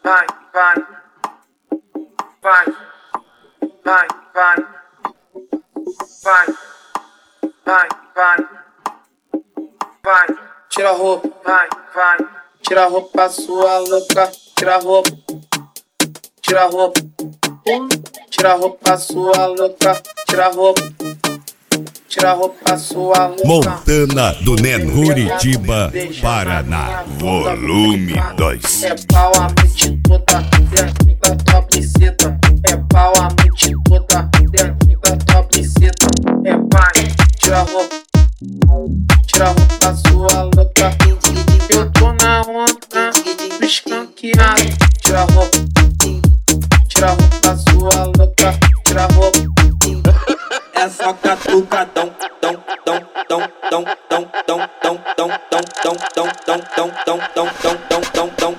vai, vai, vai, vai, vai, vai, vai, vai, vai, tira a roupa, vai, vai, tira a roupa sua louca, tira a roupa, tira a roupa, tira a roupa sua louca, tira a roupa. Tira a roupa sua louca. Montana do Nen, Curitiba, Paraná. Volume 2. É pau a noite toda dentro da tua buceta. É pau a noite toda dentro da tua buceta. É pai, tira a roupa. Tira a roupa sua louca. Eu tô na onda, escanqueado. Tira a roupa. Tira a roupa sua louca. Tira a roupa. É só catucadão, tão, tão, tão, tão, tão, tão, tão, tão, tão, tão, tão, tão, tão, tão, tão, tão, tão,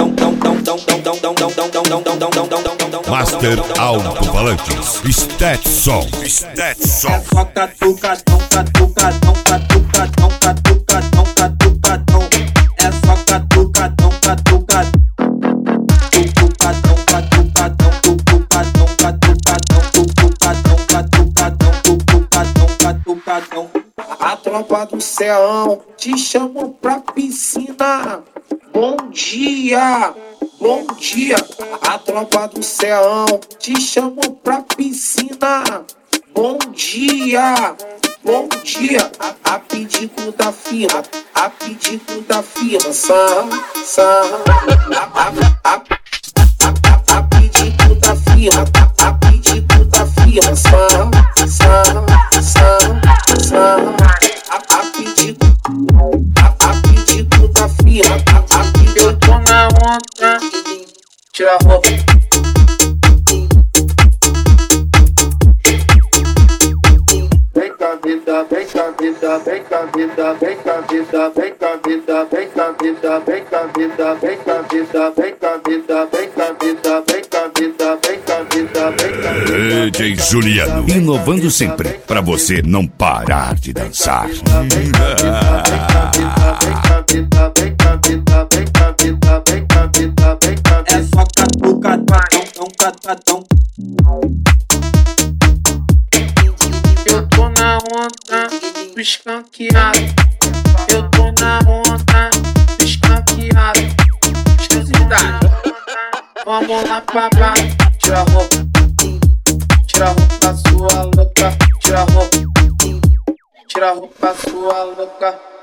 tão, Master Alto-Falantes, Stetson. Stetson. é só catucadão, catucadão, catucadão, catucadão, catucadão. É só catucadão, catucadão. Catucadão, catucadão, catucadão, catucadão, catucadão, catucadão. A tropa do Ceão te chamou pra piscina. Bom dia, bom dia. A tropa do Ceão te chamou pra piscina. Bom dia, bom dia. A pedido da firma, a pedido da firma. A pedido da firma, a pedido da firma. A pedido da firma, eu tô na onda. Tira a roupa. Vem cá, vida, vem cá, vida, vem cá, vida, vem cá, vida, vem cá, vida, vem cá, vida, vem cá, vida, vem cá, vida, vem cá, vida, vem cá, vida, vem cá, vida, vem cá, vida, vem cá, vida. DJ Juliano, inovando sempre, pra você não parar de dançar. É só catucadão, catadão. Eu tô na onda, escanqueado. Eu tô na onda, escanqueado. Exclusividade. Vamos lá pra baixo. Tira a roupa. Tira a roupa sua louca. Tira a roupa. Tira a roupa sua louca.